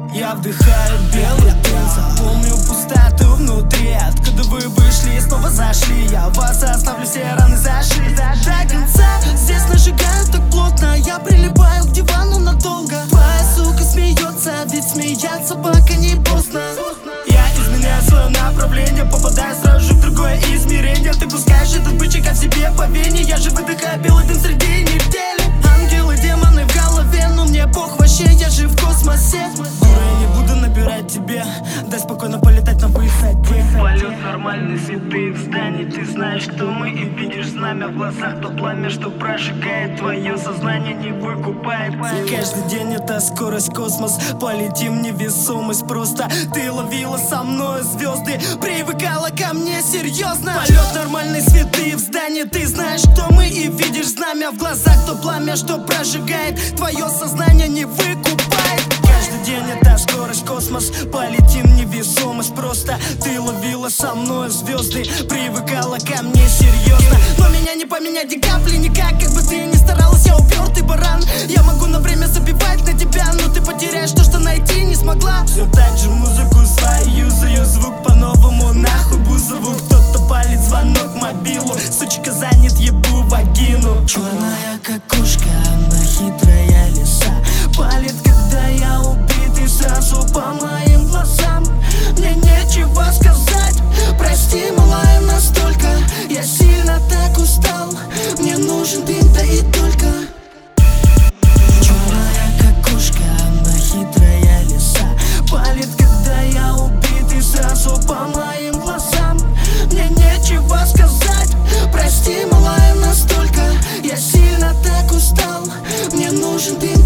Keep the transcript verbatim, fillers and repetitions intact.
Я вдыхаю белый дым, запомню пустоту внутри. Откуда вы вышли и снова зашли? Я вас оставлю, все раны зашли до конца. Здесь нажигают так плотно, я прилипаю к дивану надолго. Твоя сука смеется, ведь смеяться пока не поздно. Я изменяю свое направление, попадаю сразу же в другое измерение. Ты пускаешь этот бычок от себе по вене. Я же выдыхаю белый дым среди недели. Ангелы, демоны в голове, но мне пох вообще, я же в космосе. Дура, я не буду набирать тебе, дай спокойно полетать на высоте. Полет нормальный, святые в здании. Ты знаешь, что мы, и видишь знамя в глазах. То пламя, что прожигает твое сознание, не выкупает. Каждый день это скорость, космос, полетим невесомость. Просто ты ловила со мной звезды, привыкала ко мне серьезно. Полет нормальный, святые в здании. Ты знаешь, что мы, и видишь знамя в глазах. То пламя, что прожигает твое сознание, не выкупает. Каждый день это скорость, космос, полетим невесомость. Просто ты ловила со мной звезды, привыкала ко мне серьезно. Но меня не поменять ни капли никак, как бы ты ни старалась, я упертый баран. Я могу на время забивать на тебя, но ты потеряешь то, что найти не смогла. Все так же музыку свою юзаю, звук по-новому нахуй бузову. Кто-то палит звонок мобилу, сучка занят, ебу вагину. Черная как кошка, она хитрая лиса, палит, когда я убитый, сразу по моим глазам. Мне нечего сказать, прости, малая, настолько я сильно так устал. Мне нужен ты, да и только. Черная как кошка, она хитрая лиса, палит, когда я убитый, сразу по моим глазам. Мне нечего сказать, прости, малая, настолько я сильно так устал. Мне нужен ты.